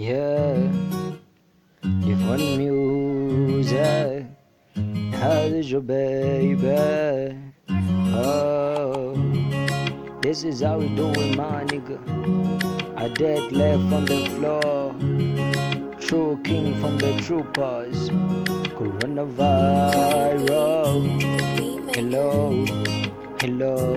Yeah, different music. How is your baby? Oh, this is how we do it, my nigga. I dead left on the floor. True king from the troopers. Coronavirus. Hello, hello.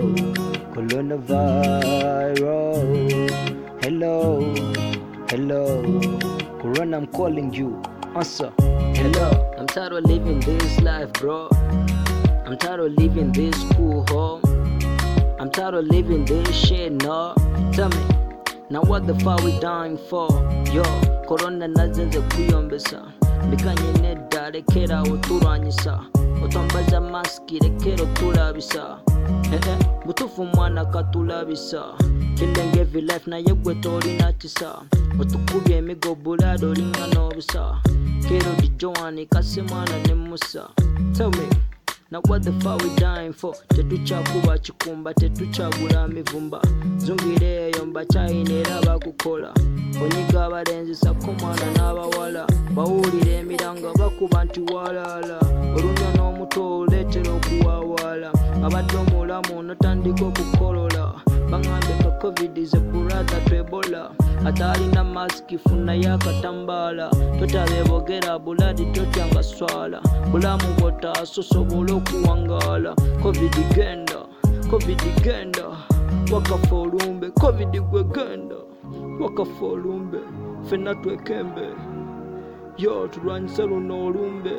Coronavirus. Hello, hello. Corona, I'm calling you. Answer. Hello. I'm tired of living this life, bro. I'm tired of living this cool home. I'm tired of living this shit, no. Tell me, now what the fuck we dying for? Yo, corona nazenze kuyombesa. Mbikanye nedda lekera oturwanyisa. Otambaza maski lekera otulabisa. Butufu mwana katulabisa. Killing every life na yegwe tolina kisa. Otukubye emigo bulado linga n'obusa. Kero di Joani kasi mwana ne Musa. Tell me, now what the fuck we dying for? Tetuchakuba chikumba, tetuchabula mivumba. Zungire yomba chayine era bakukola. Onyiga abalenzi sako mwana n'abawala. Bawulire emiranga bakuba nti walala. Olumya n'omuto oletera okuwawala. Abadde omulamu notandika okukolola. Bangambe ka covid is a brother to Ebola. Atalina maski funa yakatambala. Totabebogera buladi totyanga swala. Bulamu bwota sosobola okuwangala. Covid genda wakafa olumbe. Covid gwe genda wakafa olumbe. Fenna twekembe yo tulwanyise luno olumbe.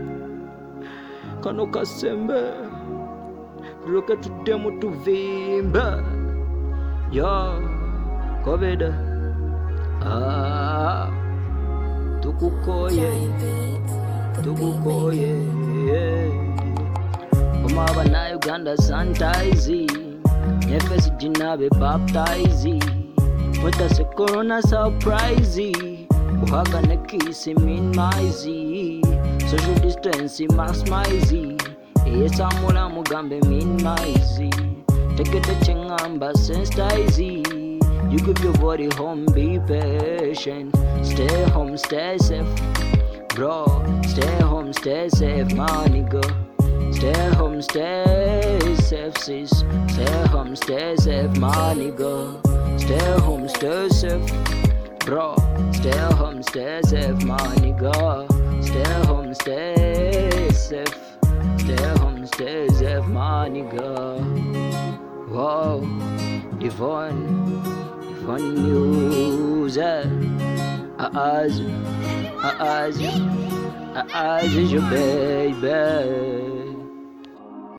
Kano kasembe tuloke tuddemu tuvimbe. Yo, Covid, tukukoye, Omaba na Uganda sanitize, Nefes jinabe baptize, Mwetase corona surprise, Uhaga nekisi minimize, social distancing maximize, Esamula mugambe minimize. Take it to Chingamba, sensitize. You keep your body home, be patient. Stay home, stay safe. Bro, stay home, stay safe, my nigga. Stay home, stay safe, sis. Stay home, stay safe, my nigga. Stay home, stay safe. Bro, stay home, stay safe, my nigga. Stay home, stay safe. Stay home, stay safe, my nigga. Wow, divine music. I is your baby.